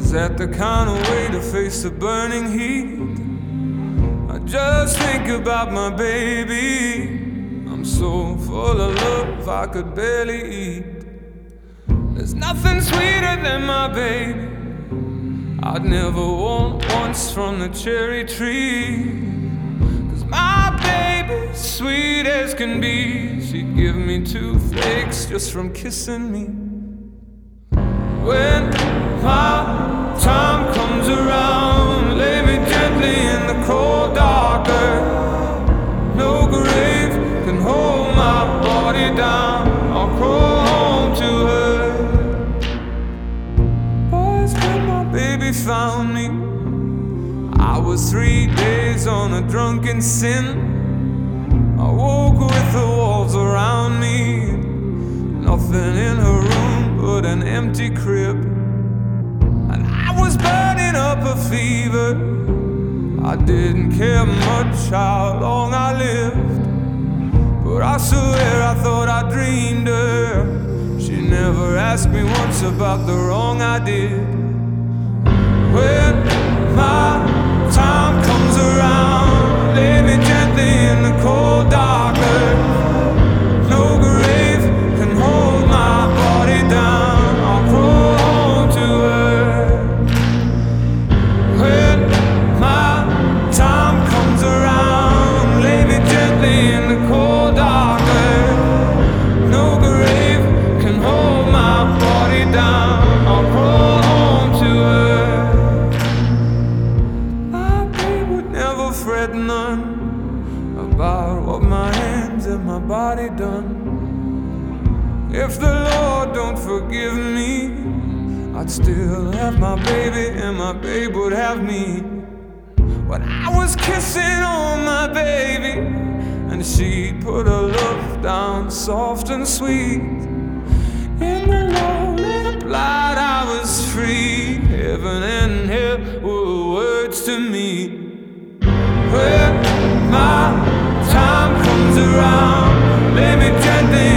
Is that the kind of way to face the burning heat? I just think about my baby. I'm so full of love I could barely eat. There's nothing sweeter than my baby. I'd never want once from the cherry tree. 'Cause my baby's sweet as can be. She'd give me toothaches just from kissing me. When my time comes around, lay me gently in the cold dark earth. No grave can hold my body down. I'll crawl home to her. Boys, when my baby found me, I was 3 days on a drunken sin. I woke with the walls around me, nothing in her room but an empty crib. And I was burning up a fever. I didn't care much how long I lived, but I swear I thought I dreamed her. She never asked me once about the wrong I did. When my time comes around, lay me gently in the cold dark earth. No grave can hold my body down. I'll crawl home to her. When my time comes around, lay me gently in the cold dark earth. No grave can hold my body down. I'll crawl home to her. My babe would never fret none about what my hands and my body done. If the Lord don't forgive me, I'd still have my baby and my babe would have me. When I was kissing on my baby, and she'd put her love down soft and sweet. In the lonely light I was free. Heaven and hell were words to me. When my time comes around, lay me gently